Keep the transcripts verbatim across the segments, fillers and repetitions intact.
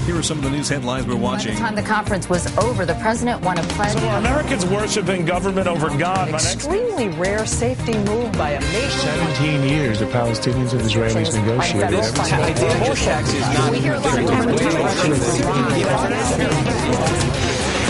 Here are some of the news headlines we're watching. By the time the conference was over, the president won a pledge. So are Americans worshiping government over God? Extremely rare safety move by a nation. Seventeen years the Palestinians and Israelis negotiated. We hear a lot of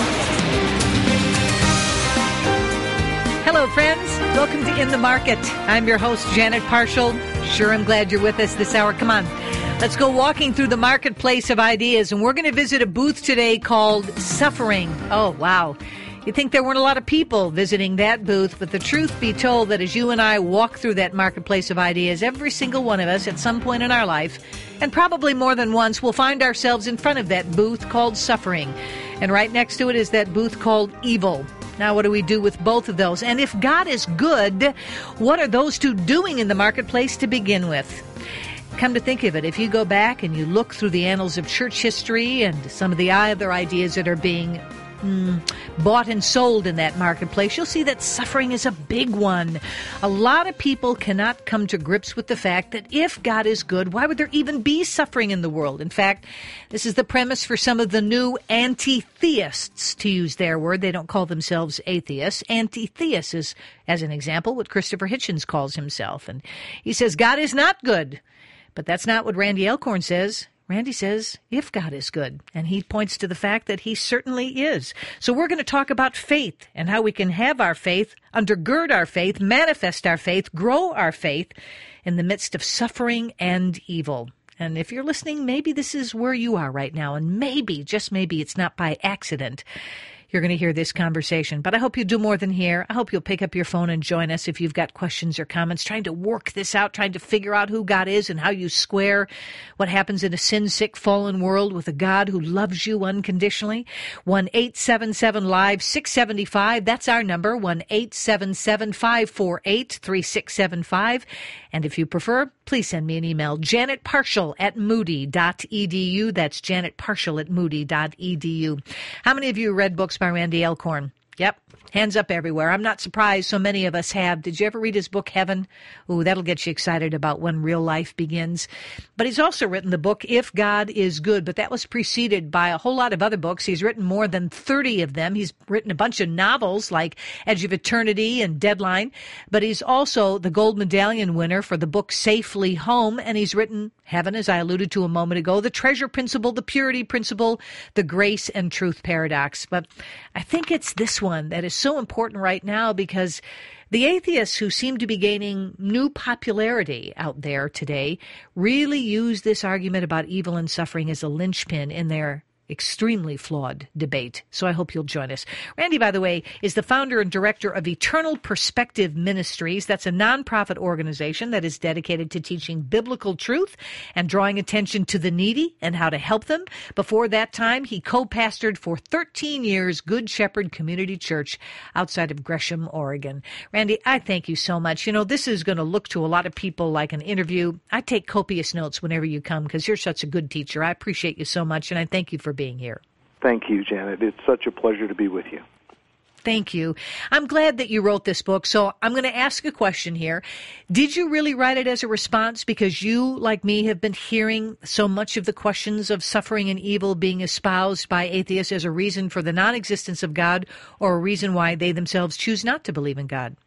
Hello, friends. Welcome to In the Market. I'm your host, Janet Parshall. Sure, I'm glad you're with us this hour. Come on. Let's go walking through the marketplace of ideas, and we're going to visit a booth today called Suffering. Oh, wow. You'd think there weren't a lot of people visiting that booth, but the truth be told that as you and I walk through that marketplace of ideas, every single one of us at some point in our life, and probably more than once, will find ourselves in front of that booth called Suffering. And right next to it is that booth called Evil. Now, what do we do with both of those? And if God is good, what are those two doing in the marketplace to begin with? Come to think of it, if you go back and you look through the annals of church history and some of the other ideas that are being mm, bought and sold in that marketplace, you'll see that suffering is a big one. A lot of people cannot come to grips with the fact that if God is good, why would there even be suffering in the world? In fact, this is the premise for some of the new anti-theists, to use their word. They don't call themselves atheists. Anti-theist is, as an example, what Christopher Hitchens calls himself. And he says, God is not good. But that's not what Randy Alcorn says. Randy says, if God is good. And he points to the fact that he certainly is. So we're going to talk about faith and how we can have our faith, undergird our faith, manifest our faith, grow our faith in the midst of suffering and evil. And if you're listening, maybe this is where you are right now. And maybe, just maybe, it's not by accident you're going to hear this conversation. But I hope you do more than hear. I hope you'll pick up your phone and join us if you've got questions or comments, trying to work this out, trying to figure out who God is and how you square what happens in a sin-sick, fallen world with a God who loves you unconditionally. one eight seven seven live six seven five. That's our number, one eight seven seven, five four eight, three six seven five. And if you prefer, please send me an email, Janet Parshall at moody dot e d u. That's Janet Parshall at moody dot e d u. How many of you read books by Randy Alcorn? Yep. Hands up everywhere. I'm not surprised so many of us have. Did you ever read his book, Heaven? Ooh, that'll get you excited about when real life begins. But he's also written the book, If God is Good. But that was preceded by a whole lot of other books. He's written more than thirty of them. He's written a bunch of novels like Edge of Eternity and Deadline. But he's also the Gold Medallion winner for the book Safely Home. And he's written Heaven, as I alluded to a moment ago, The Treasure Principle, The Purity Principle, The Grace and Truth Paradox. But I think it's this one that is so important right now, because the atheists who seem to be gaining new popularity out there today really use this argument about evil and suffering as a linchpin in their extremely flawed debate. So I hope you'll join us. Randy, by the way, is the founder and director of Eternal Perspective Ministries. That's a nonprofit organization that is dedicated to teaching biblical truth and drawing attention to the needy and how to help them. Before that time, he co-pastored for thirteen years Good Shepherd Community Church outside of Gresham, Oregon. Randy, I thank you so much. You know, this is going to look to a lot of people like an interview. I take copious notes whenever you come because you're such a good teacher. I appreciate you so much, and I thank you for being here. Thank you, Janet. It's such a pleasure to be with you. Thank you. I'm glad that you wrote this book. So I'm going to ask a question here. Did you really write it as a response because you, like me, have been hearing so much of the questions of suffering and evil being espoused by atheists as a reason for the non-existence of God, or a reason why they themselves choose not to believe in God?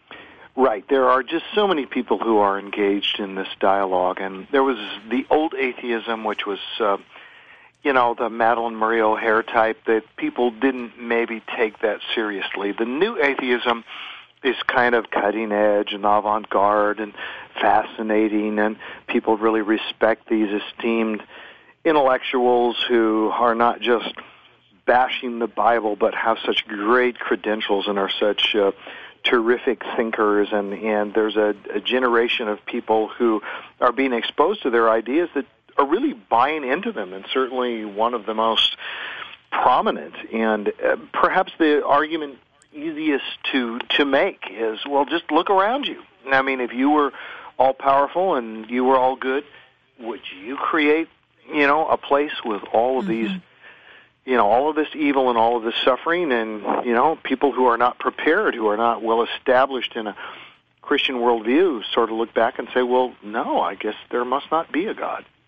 Right. There are just so many people who are engaged in this dialogue. And there was the old atheism, which was Uh, you know, the Madeline Murray O'Hair type, that people didn't maybe take that seriously. The new atheism is kind of cutting edge and avant-garde and fascinating, and people really respect these esteemed intellectuals who are not just bashing the Bible but have such great credentials and are such uh, terrific thinkers, and, and there's a, a generation of people who are being exposed to their ideas that are really buying into them, and certainly one of the most prominent and uh, perhaps the argument easiest to to make is, well, just look around you. I mean, if you were all-powerful and you were all good, would you create, you know, a place with all of mm-hmm. these, you know, all of this evil and all of this suffering, and, you know, people who are not prepared, who are not well established in a Christian worldview, sort of look back and say, well, no, I guess there must not be a God.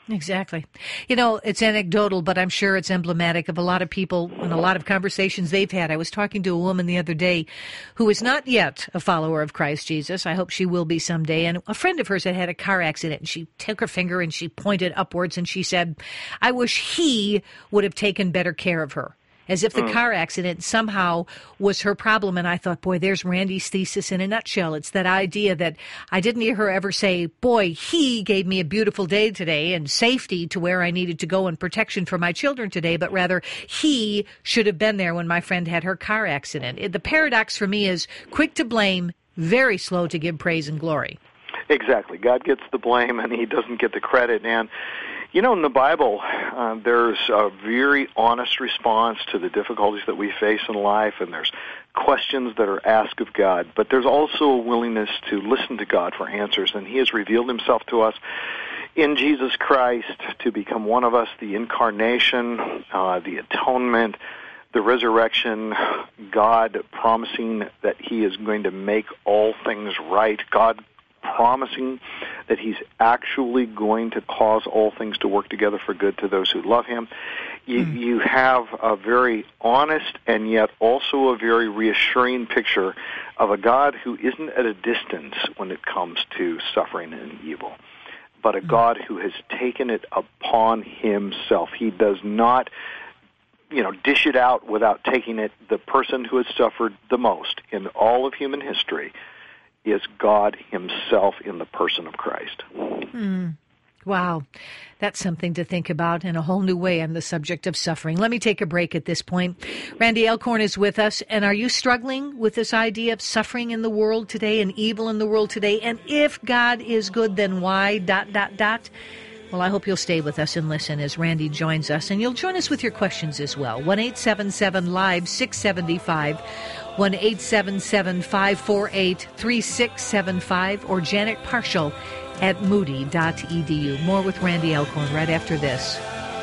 Exactly. You know, it's anecdotal, but I'm sure it's emblematic of a lot of people and a lot of conversations they've had. I was talking to a woman the other day who is not yet a follower of Christ Jesus. I hope she will be someday. And a friend of hers had had a car accident, and she took her finger and she pointed upwards and she said, I wish he would have taken better care of her. As if the mm. car accident somehow was her problem. And I thought, boy, there's Randy's thesis in a nutshell. It's that idea that I didn't hear her ever say, boy, he gave me a beautiful day today and safety to where I needed to go and protection for my children today, but rather he should have been there when my friend had her car accident. It, the paradox for me is quick to blame, very slow to give praise and glory. Exactly. God gets the blame and he doesn't get the credit. And you know, in the Bible, uh, there's a very honest response to the difficulties that we face in life, and there's questions that are asked of God, but there's also a willingness to listen to God for answers, and he has revealed himself to us in Jesus Christ to become one of us, the incarnation, uh, the atonement, the resurrection, God promising that he is going to make all things right, God promising that he's actually going to cause all things to work together for good to those who love him. You, mm. you have a very honest and yet also a very reassuring picture of a God who isn't at a distance when it comes to suffering and evil, but a mm. God who has taken it upon himself. He does not, you know, dish it out without taking it. The person who has suffered the most in all of human history is God himself in the person of Christ. Mm. Wow. That's something to think about in a whole new way on the subject of suffering. Let me take a break at this point. Randy Alcorn is with us. And are you struggling with this idea of suffering in the world today and evil in the world today? And if God is good, then why? Dot, dot, dot. Well, I hope you'll stay with us and listen as Randy joins us. And you'll join us with your questions as well. one eight seven seven live six seven five. one eight seven seven five four eight three six seven five or Janet Parshall at moody dot e d u. More with Randy Alcorn right after this.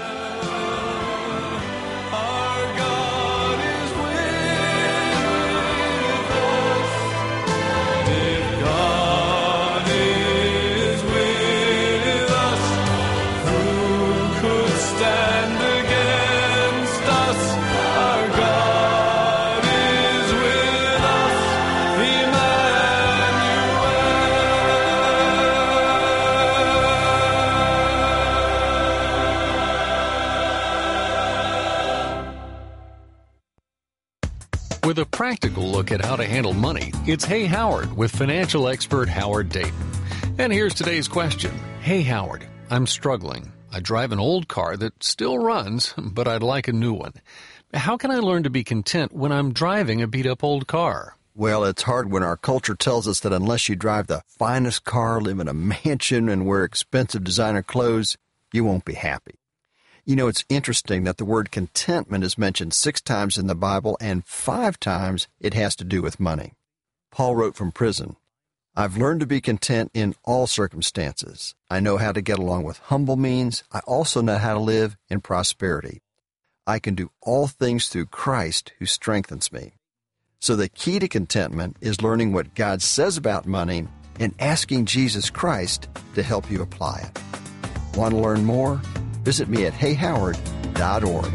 With a practical look at how to handle money, it's Hey Howard with financial expert Howard Dayton. And here's today's question. Hey Howard, I'm struggling. I drive an old car that still runs, but I'd like a new one. How can I learn to be content when I'm driving a beat-up old car? Well, it's hard when our culture tells us that unless you drive the finest car, live in a mansion, and wear expensive designer clothes, you won't be happy. You know, it's interesting that the word contentment is mentioned six times in the Bible, and five times it has to do with money. Paul wrote from prison, I've learned to be content in all circumstances. I know how to get along with humble means. I also know how to live in prosperity. I can do all things through Christ who strengthens me. So the key to contentment is learning what God says about money and asking Jesus Christ to help you apply it. Want to learn more? Visit me at hey howard dot org.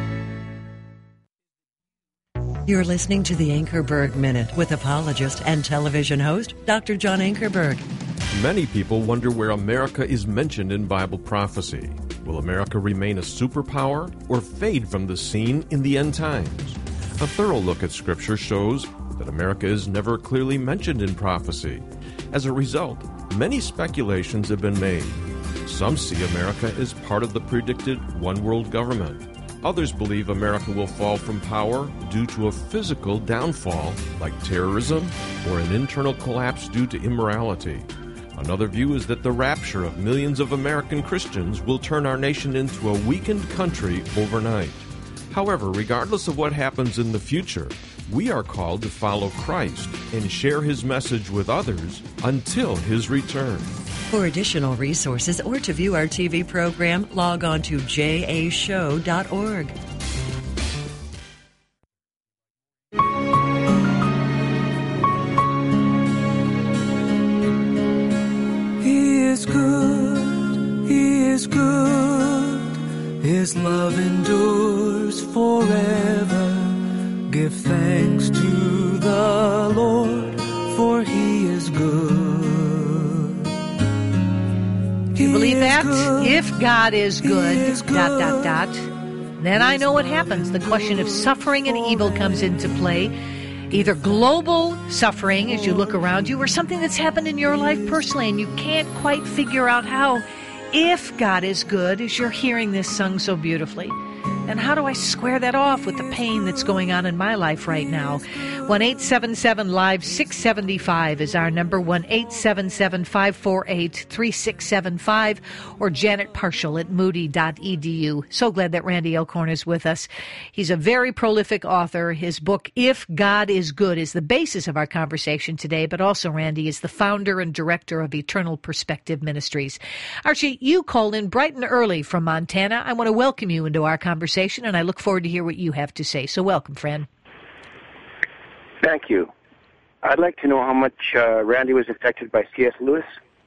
You're listening to the Ankerberg Minute with apologist and television host, Doctor John Ankerberg. Many people wonder where America is mentioned in Bible prophecy. Will America remain a superpower or fade from the scene in the end times? A thorough look at Scripture shows that America is never clearly mentioned in prophecy. As a result, many speculations have been made. Some see America as part of the predicted one-world government. Others believe America will fall from power due to a physical downfall, like terrorism, or an internal collapse due to immorality. Another view is that the rapture of millions of American Christians will turn our nation into a weakened country overnight. However, regardless of what happens in the future, we are called to follow Christ and share his message with others until his return. For additional resources or to view our T V program, log on to j a show dot org. He is good, he is good. His love endures forever. Give thanks to the Lord, for He is good. Do you believe that? If God is good, dot, dot, dot, then I know what happens. The question of suffering and evil comes into play. Either global suffering as you look around you, or something that's happened in your life personally and you can't quite figure out how. If God is good, as you're hearing this sung so beautifully, then how do I square that off with the pain that's going on in my life right now? one eight seven seven live six seven five is our number, one eight seven seven five four eight three six seven five, or Janet Parshall at moody dot e d u. So glad that Randy Alcorn is with us. He's a very prolific author. His book, If God is Good, is the basis of our conversation today, but also Randy is the founder and director of Eternal Perspective Ministries. Archie, you called in bright and early from Montana. I want to welcome you into our conversation, and I look forward to hear what you have to say. So welcome, friend. Thank you. I'd like to know how much uh, Randy was affected by C S. Lewis.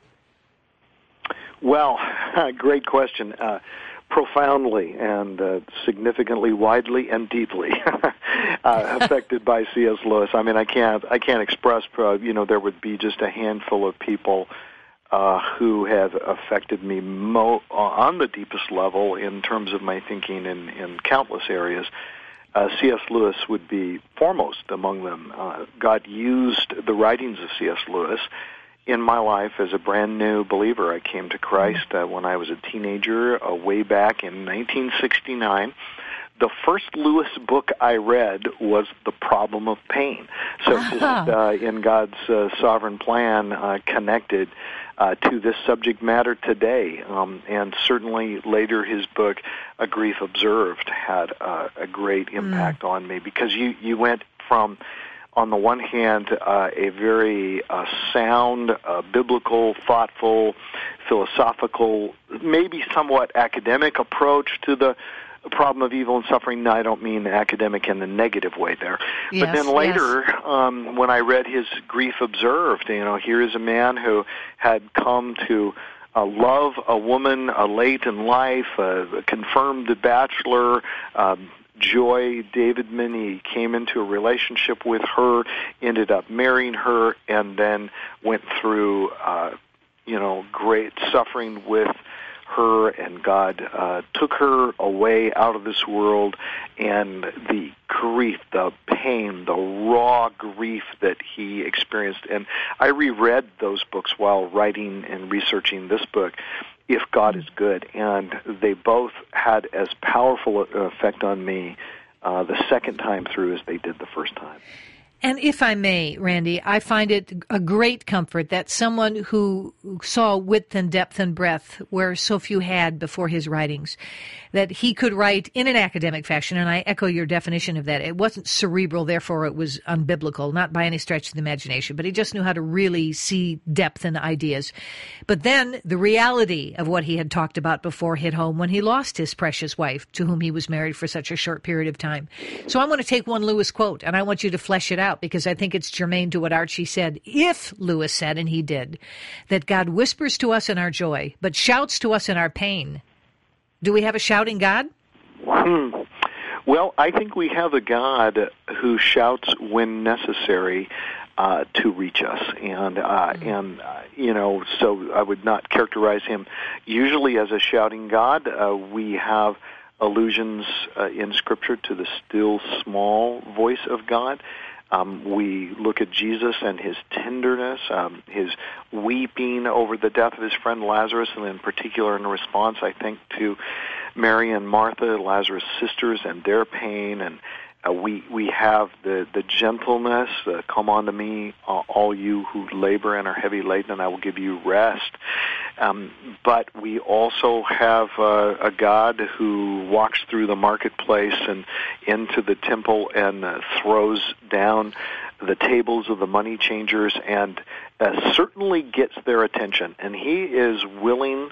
Well, great question. Uh, profoundly and uh, significantly, widely, and deeply uh, affected by C S. Lewis. I mean, I can't, I can't express. Uh, you know, there would be just a handful of people uh, who have affected me mo- on the deepest level in terms of my thinking in, in countless areas. Uh, C S. Lewis would be foremost among them. Uh, God used the writings of C S. Lewis in my life as a brand new believer. I came to Christ uh, when I was a teenager, uh, way back in nineteen sixty-nine. The first Lewis book I read was The Problem of Pain. So just uh, in God's uh, sovereign plan, uh, connected uh, to this subject matter today. Um, and certainly later his book, A Grief Observed, had uh, a great impact mm. on me, because you, you went from, on the one hand, uh, a very uh, sound, uh, biblical, thoughtful, philosophical, maybe somewhat academic approach to the problem of evil and suffering. No, I don't mean academic in the negative way there. Yes, but then later, yes. um, when I read his Grief Observed, you know, here is a man who had come to uh, love a woman uh, late in life, uh, a confirmed bachelor, um, Joy Davidman. He came into a relationship with her, ended up marrying her, and then went through, uh, you know, great suffering with her, and God uh, took her away out of this world, and the grief, the pain, the raw grief that he experienced. And I reread those books while writing and researching this book, If God is Good, and they both had as powerful an effect on me uh, the second time through as they did the first time. And if I may, Randy, I find it a great comfort that someone who saw width and depth and breadth where so few had before his writings, that he could write in an academic fashion, and I echo your definition of that. It wasn't cerebral, therefore it was unbiblical, not by any stretch of the imagination, but he just knew how to really see depth and ideas. But then the reality of what he had talked about before hit home when he lost his precious wife, to whom he was married for such a short period of time. So I want to take one Lewis quote, and I want you to flesh it out, because I think it's germane to what Archie said. If Lewis said, and he did, that God whispers to us in our joy, but shouts to us in our pain, do we have a shouting God? Hmm. Well, I think we have a God who shouts when necessary uh, to reach us, and uh, mm-hmm. and uh, you know, so I would not characterize him usually as a shouting God. Uh, we have allusions uh, in Scripture to the still small voice of God. Um, we look at Jesus and his tenderness, um, his weeping over the death of his friend Lazarus, and in particular in response, I think, to Mary and Martha, Lazarus' sisters, and their pain. And uh, we we have the, the gentleness, uh, come unto me, uh, all you who labor and are heavy laden, and I will give you rest. Um, but we also have uh, a God who walks through the marketplace and into the temple and uh, throws down the tables of the money changers and uh, certainly gets their attention. And he is willing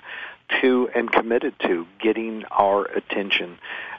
to and committed to getting our attention.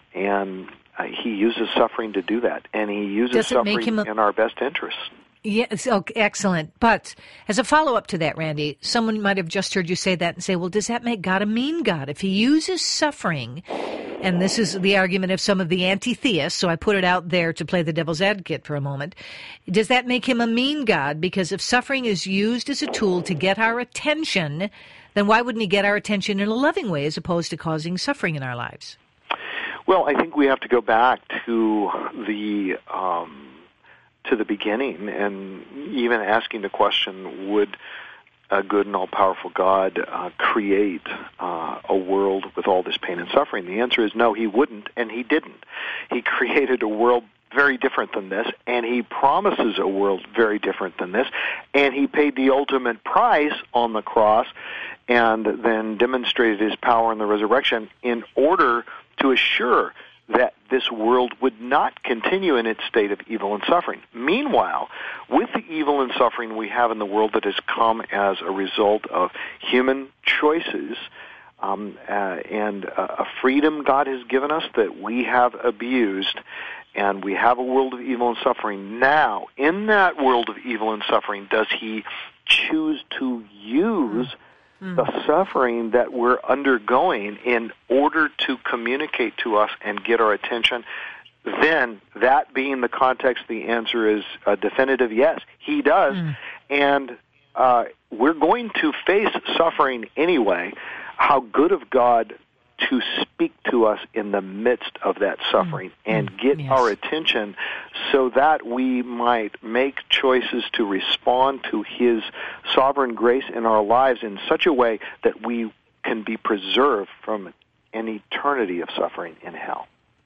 And uh, he uses suffering to do that. And he uses suffering a- in our best interests. Yes, okay, excellent. But as a follow-up to that, Randy, someone might have just heard you say that and say, well, does that make God a mean God? If he uses suffering and this is the argument of some of the anti-theists, so I put it out there to play the devil's advocate for a moment. Does that make him a mean God? Because if suffering is used as a tool to get our attention, then why wouldn't he get our attention in a loving way as opposed to causing suffering in our lives? Well, I think we have to go back to the um, to the beginning and even asking the question, would a good and all-powerful God uh, create uh, a world with all this pain and suffering? The answer is no, he wouldn't, and he didn't. He created a world very different than this, and he promises a world very different than this, and he paid the ultimate price on the cross and then demonstrated his power in the resurrection in order to assure that this world would not continue in its state of evil and suffering. Meanwhile, with the evil and suffering we have in the world that has come as a result of human choices um, uh, and uh, a freedom God has given us that we have abused, and we have a world of evil and suffering. Now, in that world of evil and suffering, does he choose to use mm. the suffering that we're undergoing in order to communicate to us and get our attention? Then, that being the context, the answer is a definitive yes. He does. Mm. And uh, we're going to face suffering anyway. How good of God to speak to us in the midst of that suffering mm. and get yes. our attention so that we might make choices to respond to his sovereign grace in our lives in such a way that we can be preserved from an eternity of suffering in hell.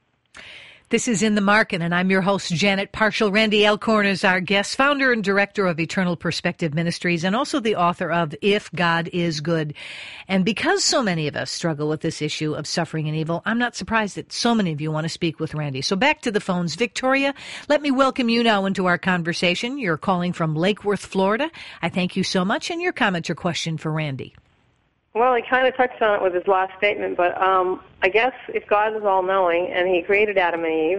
This is In the Market, and I'm your host, Janet Parshall. Randy Alcorn is our guest, founder and director of Eternal Perspective Ministries, and also the author of If God is Good. And because so many of us struggle with this issue of suffering and evil, I'm not surprised that so many of you want to speak with Randy. So back to the phones. Victoria, let me welcome you now into our conversation. You're calling from Lake Worth, Florida. I thank you so much, and your comment or question for Randy. Well, he kind of touched on it with his last statement, but um, I guess if God is all-knowing and he created Adam and Eve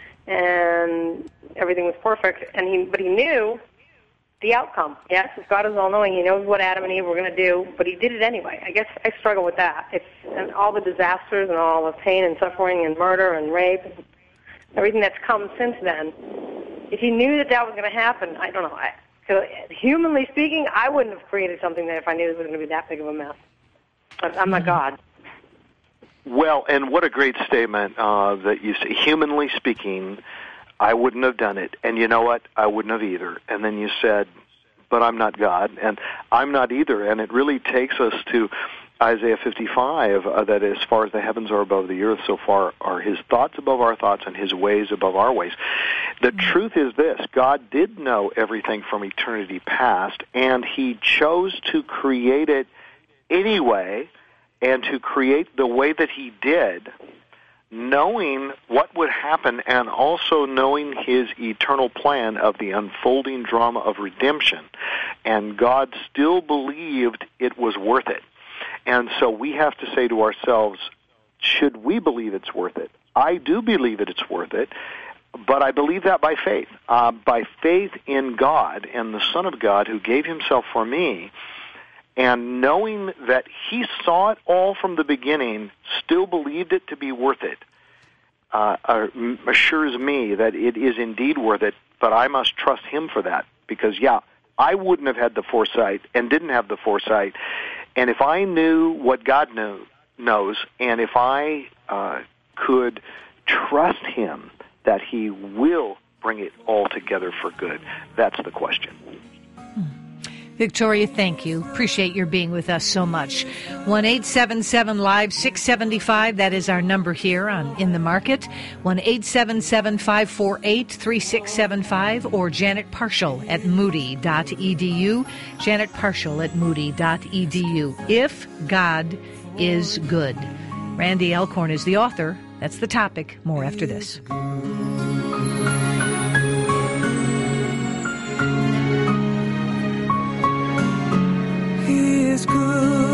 and everything was perfect, and he but he knew the outcome. Yes, if God is all-knowing, he knows what Adam and Eve were going to do, but he did it anyway. I guess I struggle with that. It's, and all the disasters and all the pain and suffering and murder and rape and everything that's come since then, if he knew that that was going to happen, I don't know. I, so humanly speaking, I wouldn't have created something that if I knew it was going to be that big of a mess. But I'm not God. Well, and what a great statement uh, that you say. Humanly speaking, I wouldn't have done it. And you know what? I wouldn't have either. And then you said, but I'm not God, and I'm not either. And it really takes us to Isaiah fifty-five, uh, that as far as the heavens are above the earth, so far are his thoughts above our thoughts and his ways above our ways. The mm-hmm. truth is this: God did know everything from eternity past, and he chose to create it anyway, and to create the way that he did, knowing what would happen and also knowing his eternal plan of the unfolding drama of redemption. And God still believed it was worth it. And so we have to say to ourselves, should we believe it's worth it? I do believe that it's worth it, but I believe that by faith. Uh, by faith in God and the Son of God who gave himself for me, and knowing that he saw it all from the beginning, still believed it to be worth it, uh, assures me that it is indeed worth it, but I must trust him for that. Because, yeah, I wouldn't have had the foresight and didn't have the foresight. And if I knew what God knew, knows, and if I uh, could trust him that he will bring it all together for good, that's the question. Victoria, thank you. Appreciate your being with us so much. one eight seven seven live six seven five, that is our number here on In the Market. one eight seven seven five four eight three six seven five or Janet Parshall at moody dot e d u. Janet Parshall at moody dot e d u. If God is Good. Randy Alcorn is the author. That's the topic. More after this. He is good.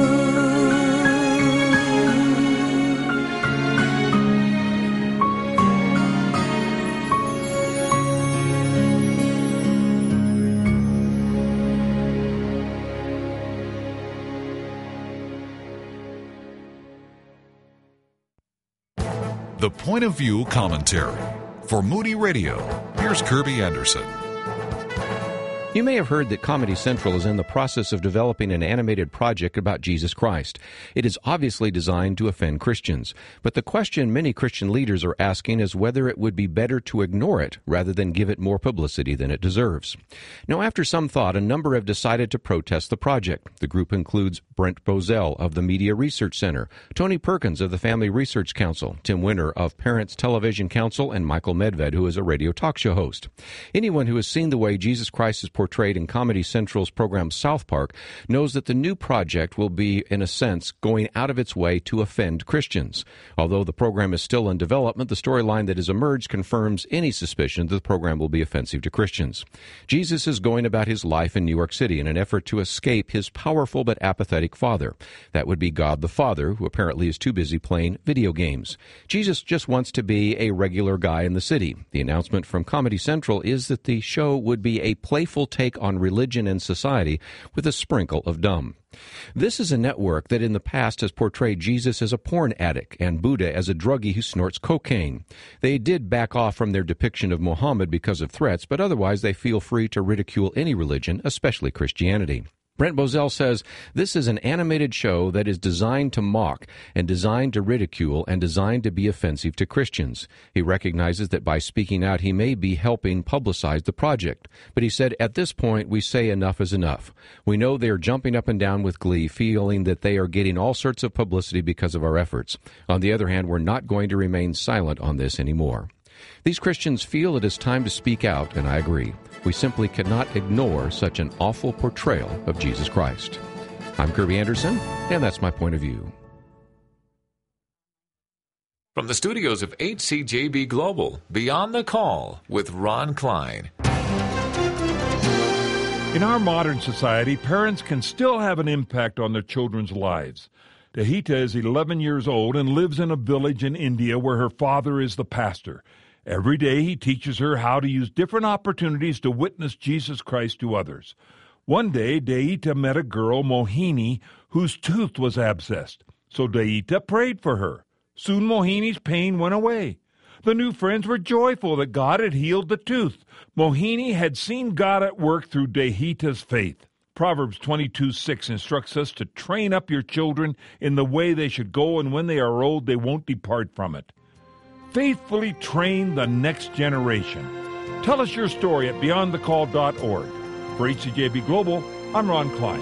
The Point of View Commentary. For Moody Radio, here's Kirby Anderson. You may have heard that Comedy Central is in the process of developing an animated project about Jesus Christ. It is obviously designed to offend Christians, but the question many Christian leaders are asking is whether it would be better to ignore it rather than give it more publicity than it deserves. Now, after some thought, a number have decided to protest the project. The group includes Brent Bozell of the Media Research Center, Tony Perkins of the Family Research Council, Tim Winter of Parents Television Council, and Michael Medved, who is a radio talk show host. Anyone who has seen the way Jesus Christ is portrayed in Comedy Central's program South Park knows that the new project will be, in a sense, going out of its way to offend Christians. Although the program is still in development, the storyline that has emerged confirms any suspicion that the program will be offensive to Christians. Jesus is going about his life in New York City in an effort to escape his powerful but apathetic father. That would be God the Father, who apparently is too busy playing video games. Jesus just wants to be a regular guy in the city. The announcement from Comedy Central is that the show would be a playful take on religion and society with a sprinkle of dumb. This is a network that in the past has portrayed Jesus as a porn addict and Buddha as a druggie who snorts cocaine. They did back off from their depiction of Muhammad because of threats, but otherwise they feel free to ridicule any religion, especially Christianity. Brent Bozell says this is an animated show that is designed to mock and designed to ridicule and designed to be offensive to Christians. He recognizes that by speaking out, he may be helping publicize the project. But he said, at this point, we say enough is enough. We know they are jumping up and down with glee, feeling that they are getting all sorts of publicity because of our efforts. On the other hand, we're not going to remain silent on this anymore. These Christians feel it is time to speak out, and I agree. We simply cannot ignore such an awful portrayal of Jesus Christ. I'm Kirby Anderson, and that's my point of view. From the studios of H C J B Global, Beyond the Call with Ron Klein. In our modern society, parents can still have an impact on their children's lives. Dahita is eleven years old and lives in a village in India where her father is the pastor. Every day he teaches her how to use different opportunities to witness Jesus Christ to others. One day, Dahita met a girl, Mohini, whose tooth was abscessed. So Dahita prayed for her. Soon Mohini's pain went away. The new friends were joyful that God had healed the tooth. Mohini had seen God at work through Dahita's faith. Proverbs twenty-two six instructs us to train up your children in the way they should go, and when they are old, they won't depart from it. Faithfully train the next generation. Tell us your story at beyond the call dot org. For H C J B Global, I'm Ron Klein.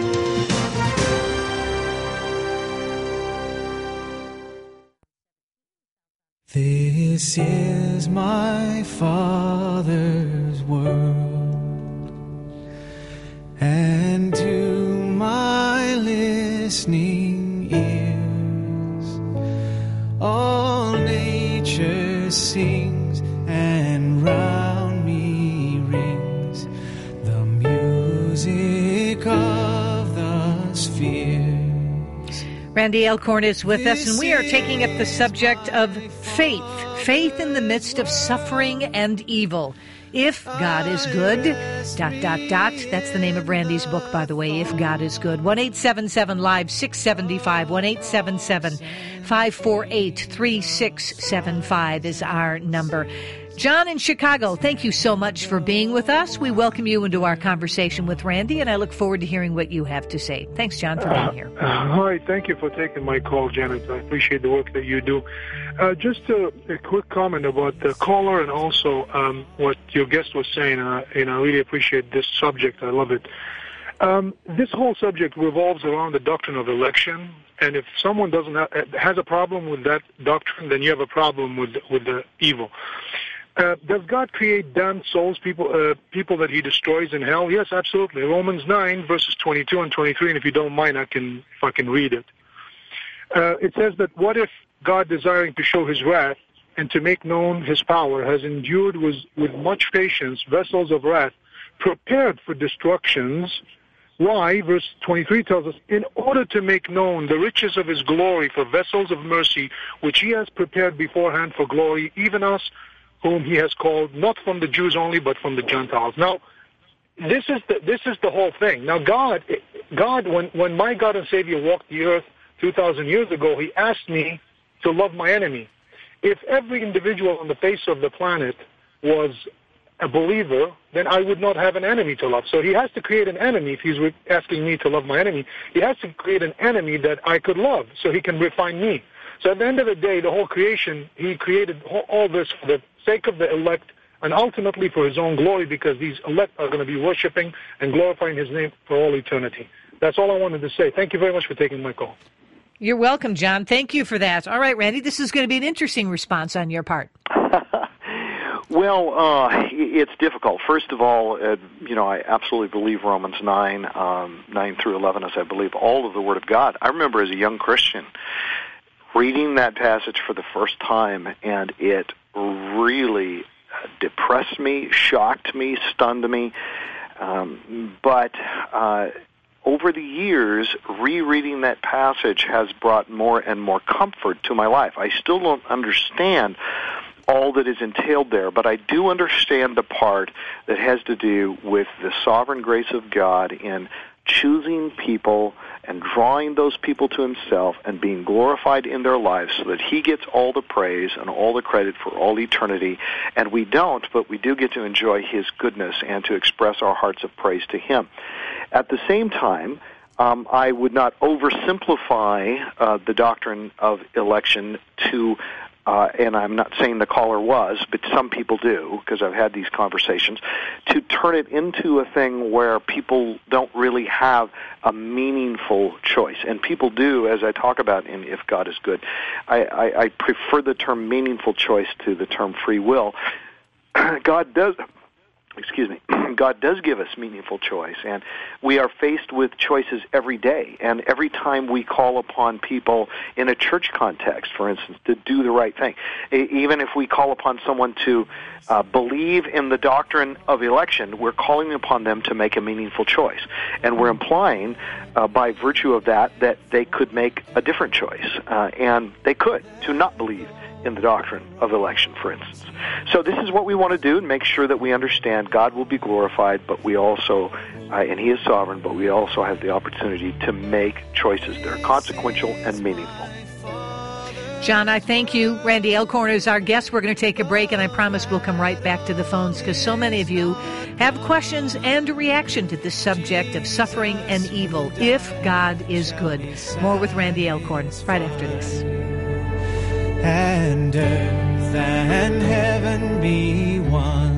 This is my Father's world, and to my listening ears, all nature sings, and round me rings the music of the spheres. Randy Alcorn is with us, and we are taking up the subject of faith. Faith in the midst of suffering and evil. If God is good, dot, dot, dot. That's the name of Randy's book, by the way, If God is Good. one eight seven seven live six seven five, one eight seven seven five four eight three six seven five is our number. John in Chicago, thank you so much for being with us. We welcome you into our conversation with Randy, and I look forward to hearing what you have to say. Thanks, John, for being here. Uh, hi, thank you for taking my call, Janet. I appreciate the work that you do. Uh, just a, a quick comment about the caller and also um, what your guest was saying, uh, and I really appreciate this subject. I love it. Um, this whole subject revolves around the doctrine of election, and if someone doesn't have, has a problem with that doctrine, then you have a problem with with the evil. Uh, does God create damned souls, people uh, people that he destroys in hell? Yes, absolutely. Romans nine, verses twenty-two and twenty-three, and if you don't mind, I can if I can read it. Uh, it says that what if God, desiring to show his wrath and to make known his power, has endured with, with much patience vessels of wrath prepared for destructions? Why? Verse twenty-three tells us, in order to make known the riches of his glory for vessels of mercy, which he has prepared beforehand for glory, even us, whom he has called, not from the Jews only, but from the Gentiles. Now, this is the this is the whole thing. Now, God, God, when when my God and Savior walked the earth two thousand years ago, he asked me to love my enemy. If every individual on the face of the planet was a believer, then I would not have an enemy to love. So he has to create an enemy. If he's asking me to love my enemy, he has to create an enemy that I could love so he can refine me. So at the end of the day, the whole creation, he created all this for the sake of the elect and ultimately for his own glory, because these elect are going to be worshiping and glorifying his name for all eternity. That's all I wanted to say. Thank you very much for taking my call. You're welcome, John. Thank you for that. All right, Randy, this is going to be an interesting response on your part. Well, uh, it's difficult. First of all, uh, you know, I absolutely believe Romans nine, um, nine through eleven, as I believe all of the Word of God. I remember as a young Christian reading that passage for the first time, and it really depressed me, shocked me, stunned me. Um, but uh, over the years, rereading that passage has brought more and more comfort to my life. I still don't understand all that is entailed there, but I do understand the part that has to do with the sovereign grace of God in choosing people and drawing those people to himself and being glorified in their lives so that he gets all the praise and all the credit for all eternity. And we don't, but we do get to enjoy his goodness and to express our hearts of praise to him. At the same time, um, I would not oversimplify uh, the doctrine of election to Uh, and I'm not saying the caller was, but some people do, because I've had these conversations, to turn it into a thing where people don't really have a meaningful choice. And people do, as I talk about in If God is Good. I, I, I prefer the term meaningful choice to the term free will. God does... Excuse me, God does give us meaningful choice, and we are faced with choices every day. And every time we call upon people in a church context, for instance, to do the right thing, even if we call upon someone to uh, believe in the doctrine of election, we're calling upon them to make a meaningful choice. And we're implying, uh, by virtue of that, that they could make a different choice, uh, and they could, to not believe in the doctrine of election, for instance. So this is what we want to do, and make sure that we understand God will be glorified, but we also, uh, and he is sovereign, but we also have the opportunity to make choices that are consequential and meaningful. John, I thank you. Randy Elkhorn is our guest. We're going to take a break, and I promise we'll come right back to the phones, because so many of you have questions and a reaction to this subject of suffering and evil, if God is good. More with Randy Elkhorn right after this. And earth and heaven be one.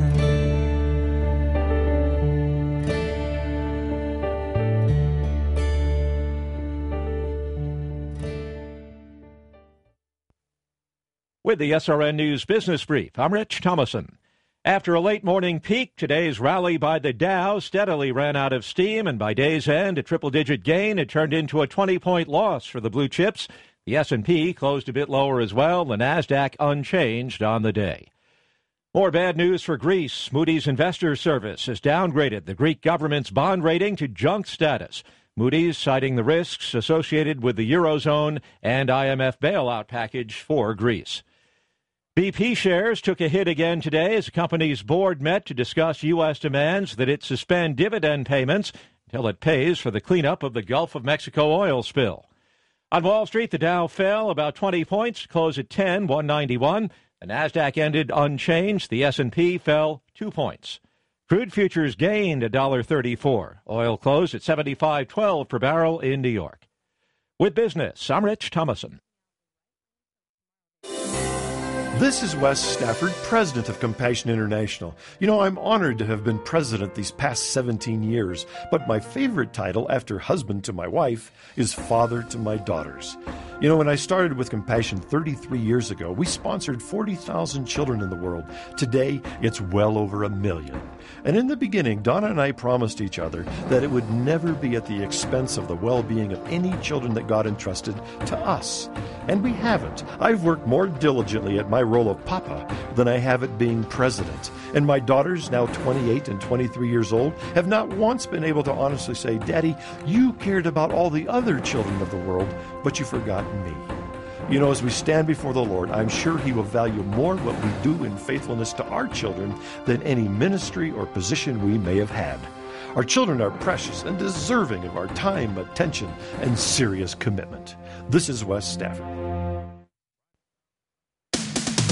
With the S R N News Business Brief, I'm Rich Thomason. After a late morning peak, today's rally by the Dow steadily ran out of steam, and by day's end, a triple-digit gain had turned into a twenty-point loss for the blue chips. The S and P closed a bit lower as well, the NASDAQ unchanged on the day. More bad news for Greece. Moody's Investors Service has downgraded the Greek government's bond rating to junk status. Moody's citing the risks associated with the Eurozone and I M F bailout package for Greece. B P shares took a hit again today as the company's board met to discuss U S demands that it suspend dividend payments until it pays for the cleanup of the Gulf of Mexico oil spill. On Wall Street, the Dow fell about twenty points, closed at ten, one ninety-one. The NASDAQ ended unchanged. The S and P fell two points. Crude futures gained one dollar thirty-four. Oil closed at seventy-five twelve per barrel in New York. With business, I'm Rich Thomason. This is Wes Stafford, president of Compassion International. You know, I'm honored to have been president these past seventeen years, but my favorite title, after husband to my wife, is father to my daughters. You know, when I started with Compassion thirty-three years ago, we sponsored forty thousand children in the world. Today, it's well over a million. And in the beginning, Donna and I promised each other that it would never be at the expense of the well-being of any children that God entrusted to us. And we haven't. I've worked more diligently at my role of Papa than I have at being president. And my daughters, now twenty-eight and twenty-three years old, have not once been able to honestly say, Daddy, you cared about all the other children of the world, but you forgot me. You know, as we stand before the Lord, I'm sure He will value more what we do in faithfulness to our children than any ministry or position we may have had. Our children are precious and deserving of our time, attention, and serious commitment. This is Wes Stafford.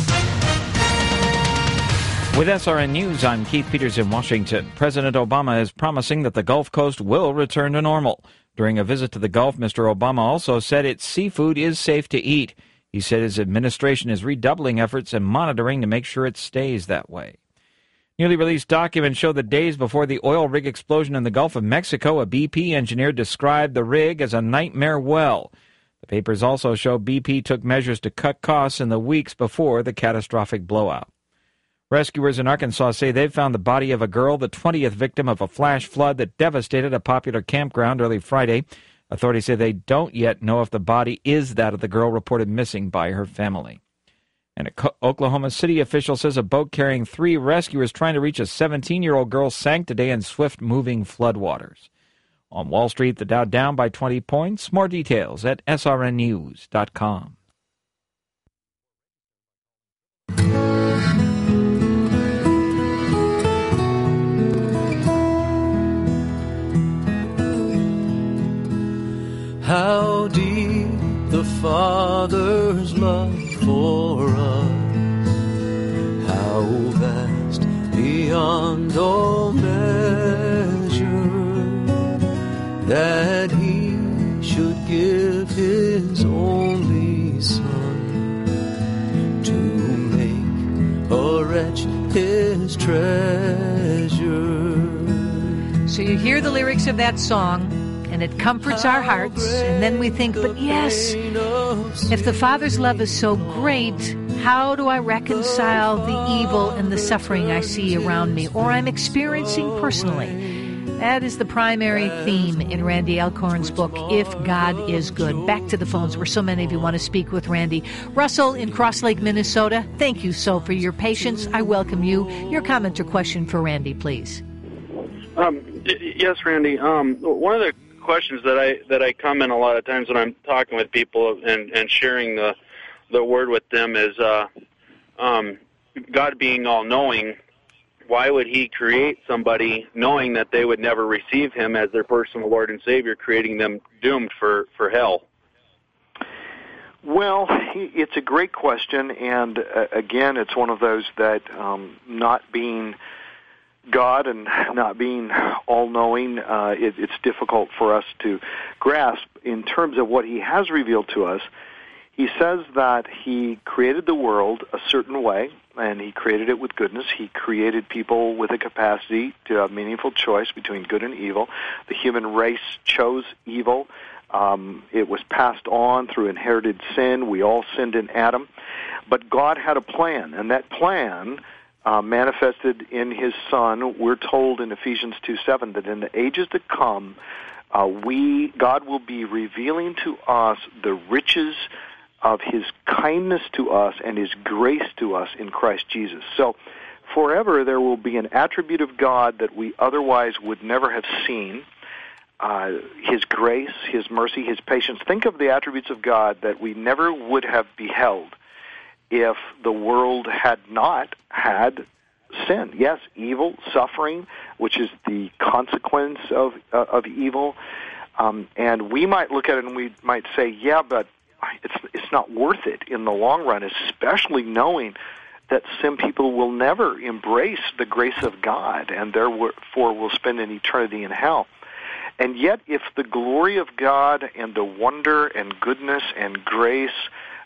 With S R N News, I'm Keith Peters in Washington. President Obama is promising that the Gulf Coast will return to normal. During a visit to the Gulf, Mister Obama also said its seafood is safe to eat. He said his administration is redoubling efforts and monitoring to make sure it stays that way. Newly released documents show that days before the oil rig explosion in the Gulf of Mexico, a B P engineer described the rig as a nightmare well. The papers also show B P took measures to cut costs in the weeks before the catastrophic blowout. Rescuers in Arkansas say they've found the body of a girl, the twentieth victim of a flash flood that devastated a popular campground early Friday. Authorities say they don't yet know if the body is that of the girl reported missing by her family. And an Oklahoma City official says a boat carrying three rescuers trying to reach a seventeen-year-old girl sank today in swift-moving floodwaters. On Wall Street, the Dow down by twenty points. More details at S R N news dot com. How deep the Father's love for us, how vast beyond all measure, that He should give His only Son to make a wretch His treasure. So you hear the lyrics of that song, and it comforts our hearts, and then we think, but yes, if the Father's love is so great, how do I reconcile the evil and the suffering I see around me, or I'm experiencing personally? That is the primary theme in Randy Alcorn's book, If God is Good. Back to the phones where so many of you want to speak with Randy. Russell in Cross Lake, Minnesota, thank you so for your patience. I welcome you. Your comment or question for Randy, please. Um, yes, Randy. Um, one of the questions that I that I come in a lot of times when I'm talking with people and, and sharing the the word with them is uh, um, God being all-knowing. Why would He create somebody knowing that they would never receive Him as their personal Lord and Savior, creating them doomed for, for hell? Well, it's a great question, and uh, again, it's one of those that um, not being God and not being all-knowing, uh, it, it's difficult for us to grasp. In terms of what He has revealed to us, He says that He created the world a certain way, and He created it with goodness. He created people with a capacity to have meaningful choice between good and evil. The human race chose evil. Um, it was passed on through inherited sin. We all sinned in Adam. But God had a plan, and that plan Uh, manifested in His Son. We're told in Ephesians two seven that in the ages to come, uh, we God will be revealing to us the riches of His kindness to us and His grace to us in Christ Jesus. So forever there will be an attribute of God that we otherwise would never have seen, uh, His grace, His mercy, His patience. Think of the attributes of God that we never would have beheld if the world had not had sin. Yes, evil, suffering, which is the consequence of uh, of evil. Um, and we might look at it and we might say, yeah, but it's it's not worth it in the long run, especially knowing that some people will never embrace the grace of God and therefore will spend an eternity in hell. And yet, if the glory of God and the wonder and goodness and grace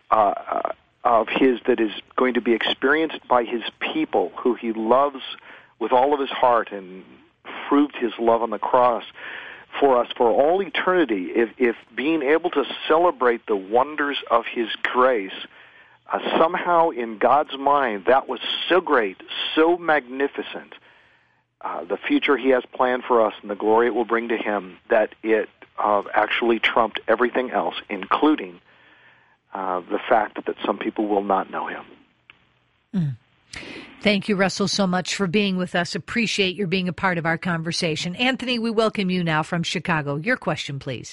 uh, of His that is going to be experienced by His people who He loves with all of His heart and proved His love on the cross for us for all eternity, if, if being able to celebrate the wonders of His grace, uh, somehow in God's mind that was so great, so magnificent, uh, the future He has planned for us and the glory it will bring to Him, that it uh, actually trumped everything else, including Uh, the fact that some people will not know Him. Mm. Thank you, Russell, so much for being with us. Appreciate your being a part of our conversation. Anthony, we welcome you now from Chicago. Your question, please.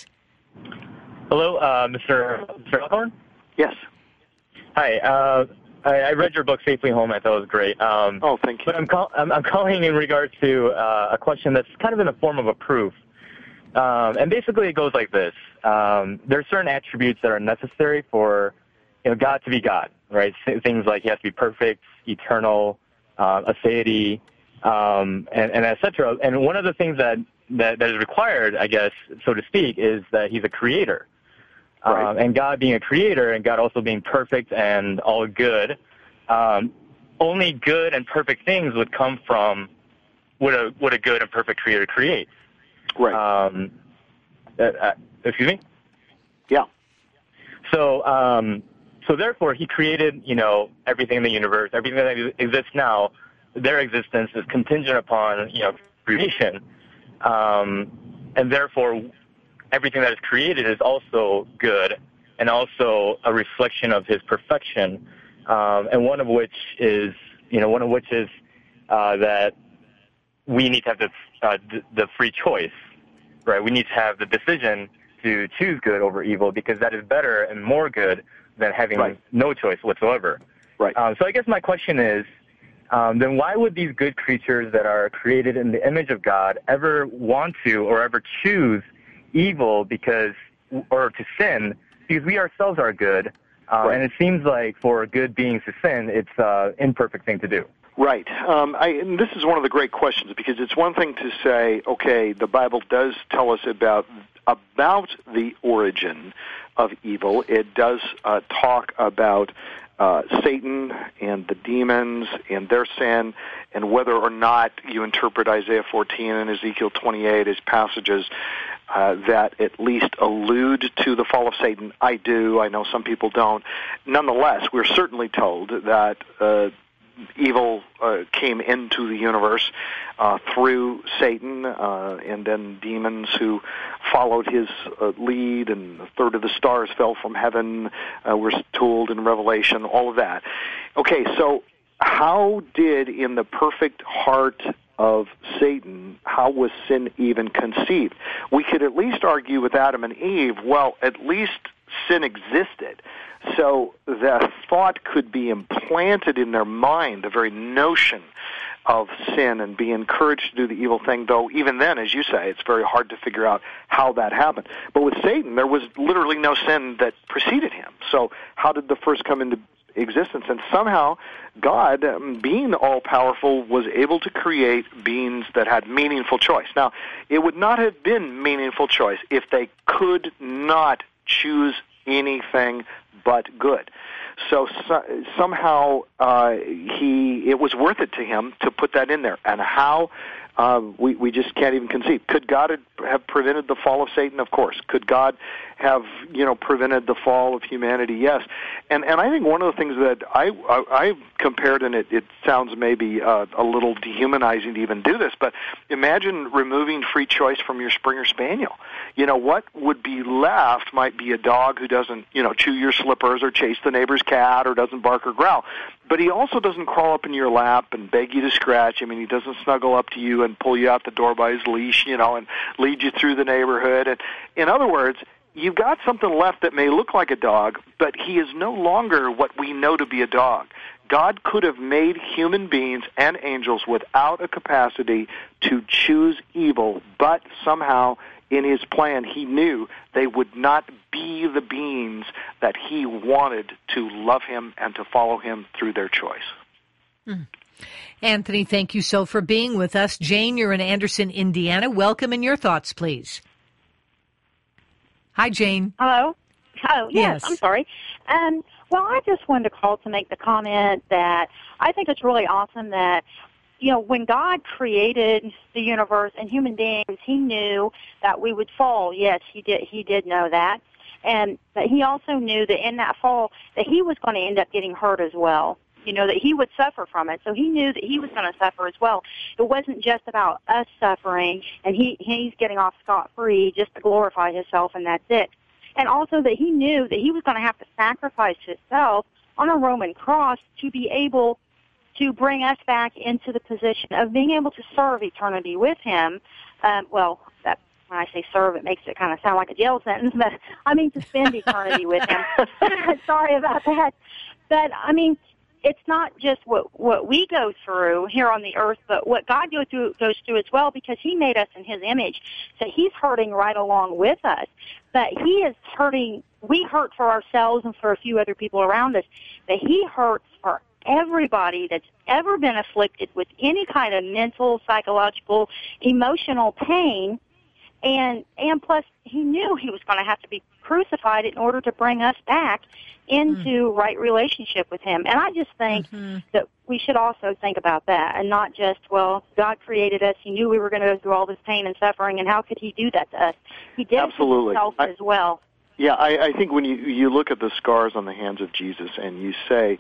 Hello, uh, Mister Mister Alcorn? Yes. Hi. Uh, I, I read your book, Safely Home. I thought it was great. Um, oh, thank you. But I'm, call- I'm, I'm calling in regards to uh, a question that's kind of in the form of a proof. Um, and basically it goes like this. Um, there are certain attributes that are necessary for, you know, God to be God, right? Things like He has to be perfect, eternal, uh, aseity, um, and, and et cetera. And one of the things that, that, that is required, I guess, so to speak, is that he's a creator. Right. Um, and God being a creator and God also being perfect and all good, um, only good and perfect things would come from what a, what a good and perfect creator creates. Right. Um, uh, uh, excuse me? Yeah. So, um, so therefore, he created, you know, everything in the universe, everything that exists now. Their existence is contingent upon, you know, creation, um, and therefore, everything that is created is also good, and also a reflection of his perfection. Um, and one of which is, you know, one of which is uh, that we need to have the uh, d- the free choice, right? We need to have the decision to choose good over evil, because that is better and more good than having right. no choice whatsoever. Right. Um, so I guess my question is, um, then why would these good creatures that are created in the image of God ever want to or ever choose evil because, or to sin, because we ourselves are good, uh, right. and it seems like for good beings to sin, it's an uh, imperfect thing to do. Right. Um, I, and this is one of the great questions, because it's one thing to say, okay, the Bible does tell us about about the origin of evil. It does uh, talk about uh, Satan and the demons and their sin, and whether or not you interpret Isaiah fourteen and Ezekiel twenty-eight as passages uh, that at least allude to the fall of Satan. I do. I know some people don't. Nonetheless, we're certainly told that uh, evil uh, came into the universe uh, through Satan, uh, and then demons who followed his uh, lead, and a third of the stars fell from heaven, uh, we're told in Revelation, all of that. Okay, so how did, in the perfect heart of Satan, how was sin even conceived? We could at least argue with Adam and Eve, well, at least sin existed. So the thought could be implanted in their mind, the very notion of sin, and be encouraged to do the evil thing, though even then, as you say, it's very hard to figure out how that happened. But with Satan, there was literally no sin that preceded him. So how did the first come into existence? And somehow God, um, being all-powerful, was able to create beings that had meaningful choice. Now, it would not have been meaningful choice if they could not choose anything but good. So, so somehow uh, he it was worth it to him to put that in there. And how, uh, we, we just can't even conceive. Could God have prevented the fall of Satan? Of course. Could God have, you know, prevented the fall of humanity? Yes. And and I think one of the things that I, I, I compared, and it, it sounds maybe uh, a little dehumanizing to even do this, but imagine removing free choice from your Springer Spaniel. You know, what would be left might be a dog who doesn't, you know, chew your slippers or chase the neighbor's cat or doesn't bark or growl. But he also doesn't crawl up in your lap and beg you to scratch him, and he doesn't snuggle up to you and pull you out the door by his leash, you know, and lead you through the neighborhood. And in other words, you've got something left that may look like a dog, but he is no longer what we know to be a dog. God could have made human beings and angels without a capacity to choose evil, but somehow in his plan he knew they would not be the beings that he wanted to love him and to follow him through their choice. Mm. Anthony, thank you so for being with us. Jane, you're in Anderson, Indiana. Welcome, and your thoughts, please. Hi, Jane. Hello. Oh, yes, Yes. I'm sorry. Um, well, I just wanted to call to make the comment that I think it's really awesome that, you know, when God created the universe and human beings, he knew that we would fall. Yes, he did. He did know that. And but he also knew that in that fall that he was going to end up getting hurt as well. You know, that he would suffer from it. So he knew that he was going to suffer as well. It wasn't just about us suffering and he he's getting off scot-free just to glorify himself, and that's it. And also that he knew that he was going to have to sacrifice himself on a Roman cross to be able to bring us back into the position of being able to serve eternity with him. Um, well, that when I say serve, it makes it kind of sound like a jail sentence, but I mean to spend eternity with him. Sorry about that. But, I mean, it's not just what what we go through here on the earth, but what God goes through goes through as well, because he made us in his image. So he's hurting right along with us. But he is hurting, we hurt for ourselves and for a few other people around us, but he hurts for everybody that's ever been afflicted with any kind of mental, psychological, emotional pain. And and plus, he knew he was going to have to be crucified in order to bring us back into mm. right relationship with him. And I just think mm-hmm. that we should also think about that and not just, well, God created us. He knew we were going to go through all this pain and suffering, and how could he do that to us? He did Absolutely. it to himself I, as well. Yeah, I, I think when you, you look at the scars on the hands of Jesus and you say,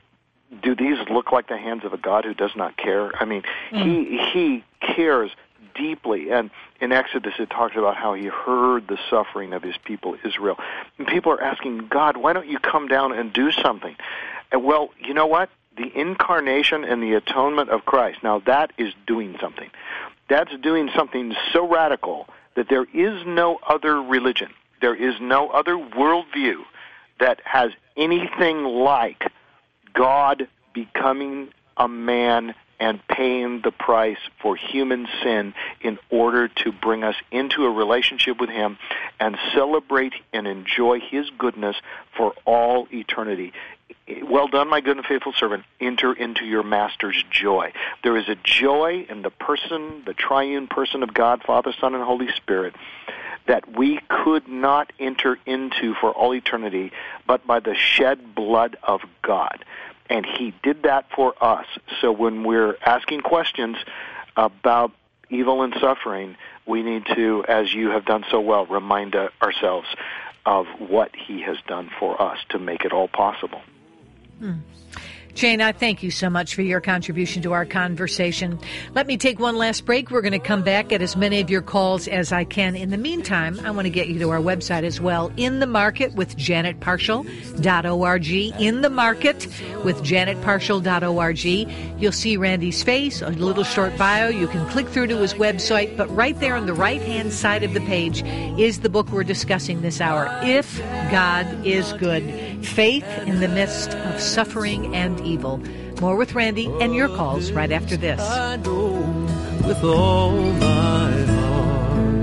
do these look like the hands of a God who does not care? I mean, mm. he he cares deeply. And in Exodus, it talks about how he heard the suffering of his people, Israel. And people are asking, God, why don't you come down and do something? And well, you know what? The incarnation and the atonement of Christ, now that is doing something. That's doing something so radical that there is no other religion, there is no other worldview that has anything like God becoming a man and paying the price for human sin in order to bring us into a relationship with him and celebrate and enjoy his goodness for all eternity. Well done, my good and faithful servant. Enter into your master's joy. There is a joy in the person, the triune person of God, Father, Son, and Holy Spirit, that we could not enter into for all eternity but by the shed blood of God. And he did that for us. So when we're asking questions about evil and suffering, we need to, as you have done so well, remind uh, ourselves of what he has done for us to make it all possible. Hmm. Jane, I thank you so much for your contribution to our conversation. Let me take one last break. We're going to come back, get as many of your calls as I can. In the meantime, I want to get you to our website as well, In the Market with Janet Parshall dot org. In the Market with Janet Parshall dot org. You'll see Randy's face, a little short bio. You can click through to his website, but right there on the right-hand side of the page is the book we're discussing this hour, If God is Good, Faith in the Midst of Suffering and Evil. More with Randy and your calls right after this. I know with all my heart,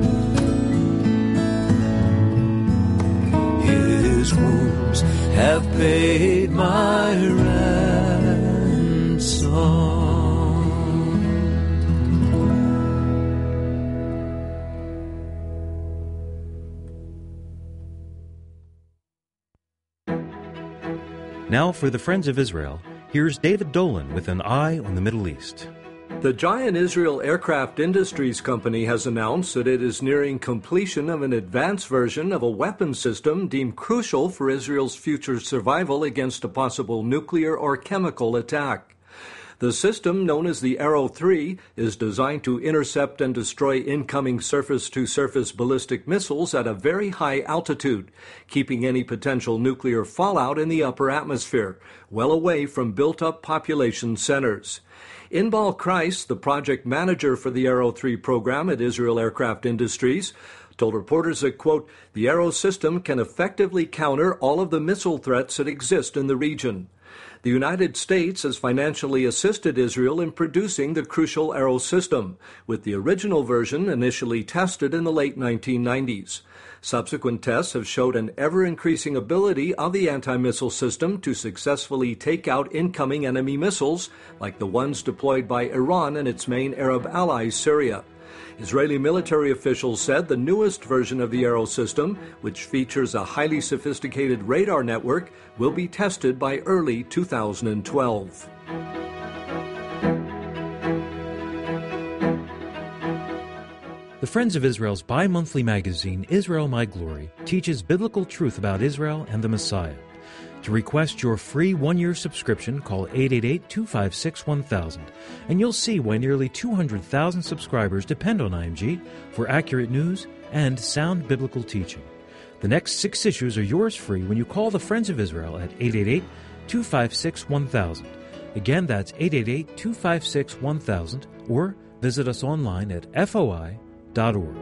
his wounds have paid my ransom. Now for the Friends of Israel, here's David Dolan with an eye on the Middle East. The giant Israel Aircraft Industries Company has announced that it is nearing completion of an advanced version of a weapons system deemed crucial for Israel's future survival against a possible nuclear or chemical attack. The system, known as the Arrow three, is designed to intercept and destroy incoming surface-to-surface ballistic missiles at a very high altitude, keeping any potential nuclear fallout in the upper atmosphere, well away from built-up population centers. Inbal Kreis, the project manager for the Arrow three program at Israel Aircraft Industries, told reporters that, quote, the Arrow system can effectively counter all of the missile threats that exist in the region. The United States has financially assisted Israel in producing the crucial Arrow system, with the original version initially tested in the late nineteen nineties. Subsequent tests have showed an ever-increasing ability of the anti-missile system to successfully take out incoming enemy missiles, like the ones deployed by Iran and its main Arab ally, Syria. Israeli military officials said the newest version of the Arrow system, which features a highly sophisticated radar network, will be tested by early two thousand twelve. The Friends of Israel's bi-monthly magazine, Israel My Glory, teaches biblical truth about Israel and the Messiah. To request your free one-year subscription, call eight eight eight, two five six, one thousand, and you'll see why nearly two hundred thousand subscribers depend on I M G for accurate news and sound biblical teaching. The next six issues are yours free when you call the Friends of Israel at eight eight eight, two five six, one thousand. Again, that's eight eight eight, two five six, one thousand, or visit us online at F O I dot org.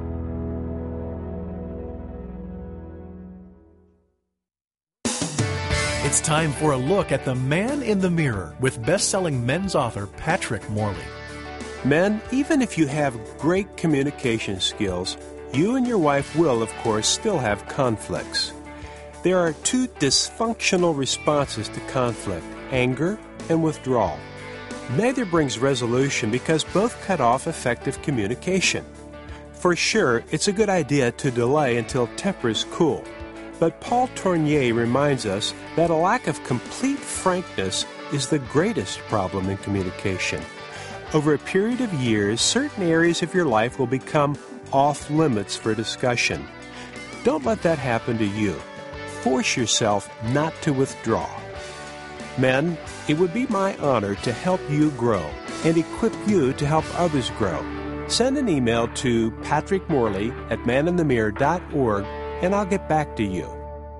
It's time for a look at the man in the mirror with best-selling men's author Patrick Morley. Men, even if you have great communication skills, you and your wife will, of course, still have conflicts. There are two dysfunctional responses to conflict, anger and withdrawal. Neither brings resolution because both cut off effective communication. For sure, it's a good idea to delay until tempers cool. But Paul Tournier reminds us that a lack of complete frankness is the greatest problem in communication. Over a period of years, certain areas of your life will become off limits for discussion. Don't let that happen to you. Force yourself not to withdraw. Men, it would be my honor to help you grow and equip you to help others grow. Send an email to Patrick Morley at man in the mirror dot org and I'll get back to you.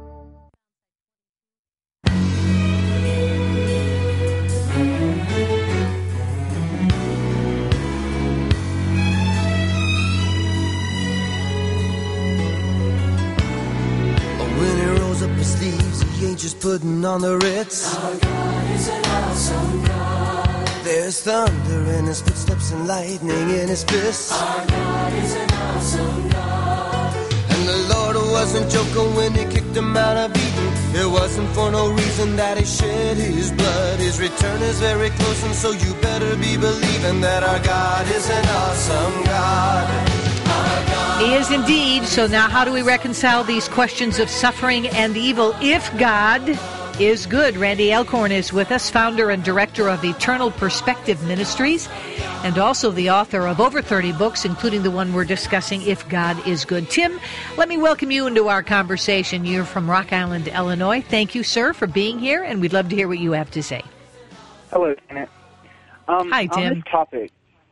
Just putting on the Ritz. Our God is an awesome God. There's thunder in his footsteps and lightning in his fists. Our God is an awesome God. And the Lord wasn't joking when he kicked him out of Eden. It wasn't for no reason that he shed his blood. His return is very close, and so you better be believing that our God is an awesome God. He is indeed. So now how do we reconcile these questions of suffering and evil if God is good? Randy Alcorn is with us, founder and director of Eternal Perspective Ministries, and also the author of over thirty books, including the one we're discussing, If God is Good. Tim, let me welcome you into our conversation. You're from Rock Island, Illinois. Thank you, sir, for being here, and we'd love to hear what you have to say. Hello, Janet. Um, Hi, Tim. On this topic,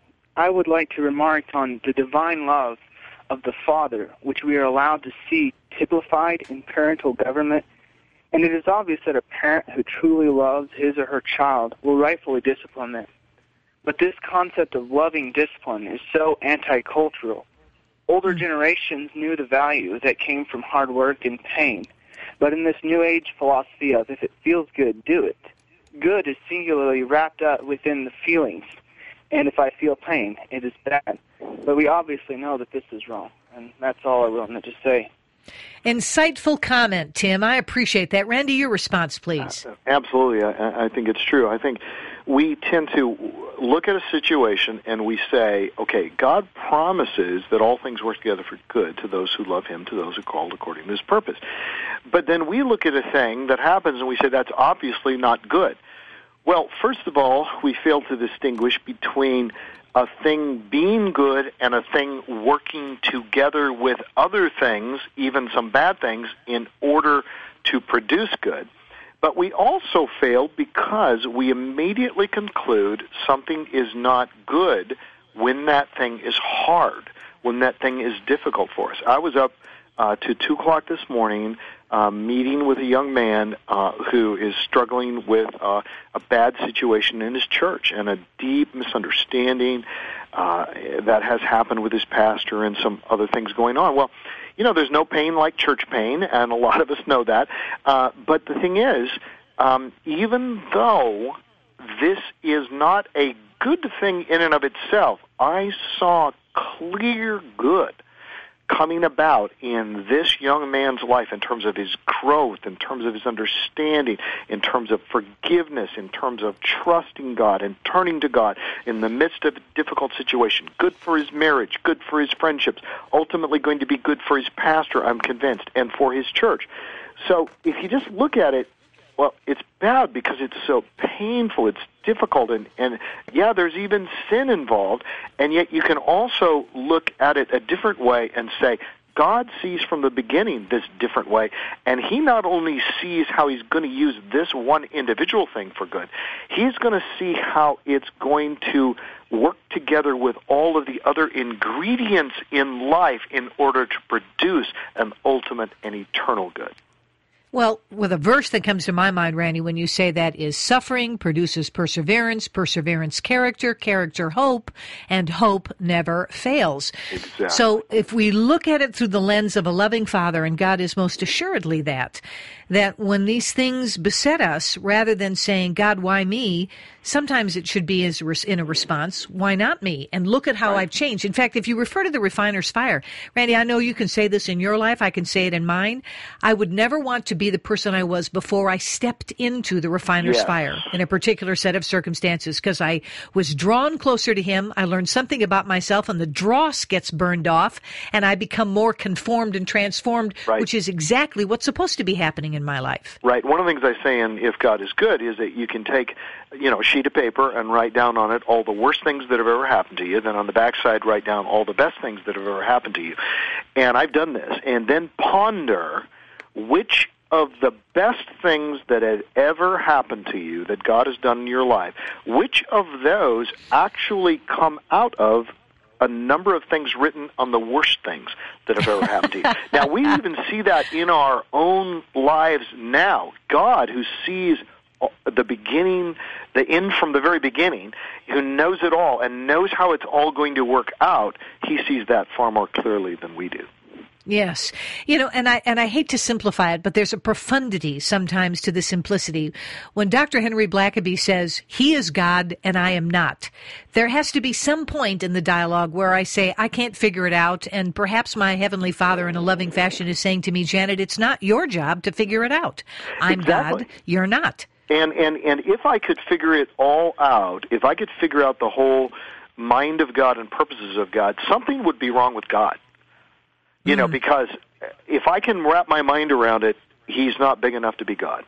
I would like to remark on the divine love of the Father, which we are allowed to see typified in parental government, and it is obvious that a parent who truly loves his or her child will rightfully discipline them. But this concept of loving discipline is so anti-cultural. Older generations knew the value that came from hard work and pain, but in this New Age philosophy of if it feels good, do it, good is singularly wrapped up within the feelings. And if I feel pain, it is bad. But we obviously know that this is wrong, and that's all I wanted to say. Insightful comment, Tim. I appreciate that. Randy, your response, please. Uh, absolutely. I, I think it's true. I think we tend to look at a situation and we say, okay, God promises that all things work together for good to those who love him, to those who are called according to his purpose. But then we look at a thing that happens and we say that's obviously not good. Well, first of all, we fail to distinguish between a thing being good and a thing working together with other things, even some bad things, in order to produce good. But we also fail because we immediately conclude something is not good when that thing is hard, when that thing is difficult for us. I was up uh, to two o'clock this morning Uh, meeting with a young man uh, who is struggling with uh, a bad situation in his church and a deep misunderstanding uh, that has happened with his pastor and some other things going on. Well, you know, there's no pain like church pain, and a lot of us know that. Uh, but the thing is, um, even though this is not a good thing in and of itself, I saw clear good coming about in this young man's life in terms of his growth, in terms of his understanding, in terms of forgiveness, in terms of trusting God and turning to God in the midst of a difficult situation. Good for his marriage, good for his friendships, ultimately going to be good for his pastor, I'm convinced, and for his church. So if you just look at it, well, it's bad because it's so painful, it's difficult, and, and yeah, there's even sin involved, and yet you can also look at it a different way and say, God sees from the beginning this different way, and he not only sees how he's going to use this one individual thing for good, he's going to see how it's going to work together with all of the other ingredients in life in order to produce an ultimate and eternal good. Well, with a verse that comes to my mind, Randy, when you say that is suffering produces perseverance, perseverance character, character hope, and hope never fails. Exactly. So if we look at it through the lens of a loving Father, and God is most assuredly that, that when these things beset us, rather than saying, God, why me? Sometimes it should be as in a response, why not me? And look at how right. I've changed. In fact, if you refer to the refiner's fire, Randy, I know you can say this in your life. I can say it in mine. I would never want to be the person I was before I stepped into the refiner's yes. fire in a particular set of circumstances, because I was drawn closer to him. I learned something about myself, and the dross gets burned off, and I become more conformed and transformed, right. which is exactly what's supposed to be happening in my life. Right. One of the things I say in If God is Good is that you can take, you know, a sheet of paper and write down on it all the worst things that have ever happened to you. Then on the backside, write down all the best things that have ever happened to you. And I've done this. And then ponder which of the best things that had ever happened to you that God has done in your life, which of those actually come out of a number of things written on the worst things that have ever happened to you. Now, we even see that in our own lives now. God, who sees the beginning, the end from the very beginning, who knows it all and knows how it's all going to work out, he sees that far more clearly than we do. Yes. You know, and I and I hate to simplify it, but there's a profundity sometimes to the simplicity. When Doctor Henry Blackaby says, he is God and I am not, there has to be some point in the dialogue where I say, I can't figure it out, and perhaps my Heavenly Father in a loving fashion is saying to me, Janet, it's not your job to figure it out. I'm exactly. God, you're not. And, and, and if I could figure it all out, if I could figure out the whole mind of God and purposes of God, something would be wrong with God. You know, because if I can wrap my mind around it, he's not big enough to be God.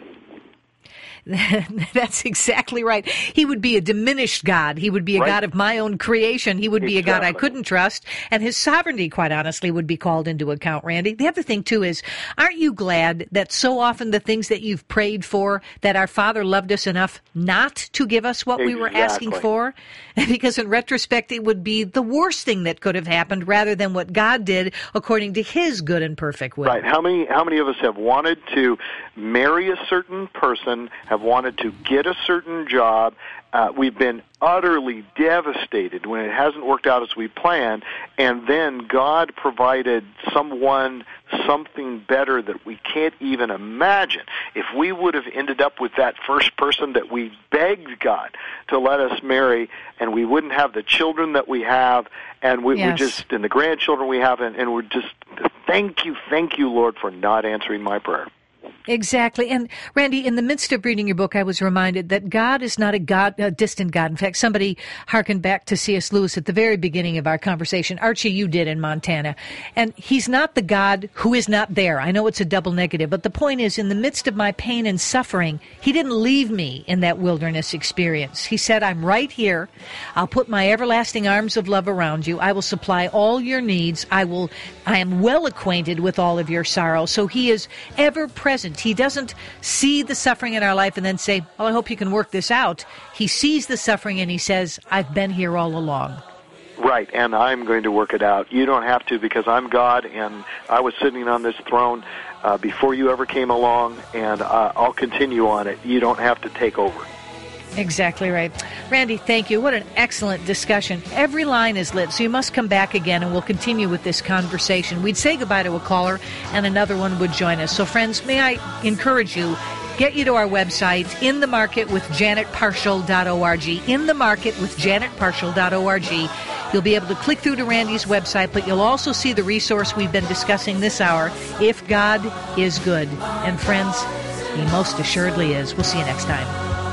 That's exactly right. He would be a diminished God. He would be a right. God of my own creation. He would be exactly. a God I couldn't trust. And his sovereignty, quite honestly, would be called into account, Randy. The other thing, too, is, aren't you glad that so often the things that you've prayed for, that our Father loved us enough not to give us what exactly. we were asking for? Because in retrospect, it would be the worst thing that could have happened rather than what God did according to his good and perfect will. Right. How many, how many of us have wanted to marry a certain person, have wanted to get a certain job? Uh, we've been utterly devastated when it hasn't worked out as we planned, and then God provided someone something better that we can't even imagine. If we would have ended up with that first person that we begged God to let us marry, and we wouldn't have the children that we have, and we, yes. we just and the grandchildren we have, and, and we're just thank you, thank you, Lord, for not answering my prayer. Exactly. And Randy, in the midst of reading your book, I was reminded that God is not a God, a distant God. In fact, somebody hearkened back to C S. Lewis at the very beginning of our conversation. Archie, you did in Montana. And he's not the God who is not there. I know it's a double negative, but the point is, in the midst of my pain and suffering, he didn't leave me in that wilderness experience. He said, I'm right here. I'll put my everlasting arms of love around you. I will supply all your needs. I will, I am well acquainted with all of your sorrow. So he is ever present. He doesn't see the suffering in our life and then say, well, I hope you can work this out. He sees the suffering and he says, I've been here all along. Right, and I'm going to work it out. You don't have to, because I'm God, and I was sitting on this throne uh, before you ever came along, and uh, I'll continue on it. You don't have to take over. Exactly right. Randy, thank you. What an excellent discussion. Every line is lit, so you must come back again, and we'll continue with this conversation. We'd say goodbye to a caller, and another one would join us. So, friends, may I encourage you, get you to our website, in the market with janet parshall dot org, in the market with janet parshall dot org. You'll be able to click through to Randy's website, but you'll also see the resource we've been discussing this hour, If God is Good. And, friends, he most assuredly is. We'll see you next time.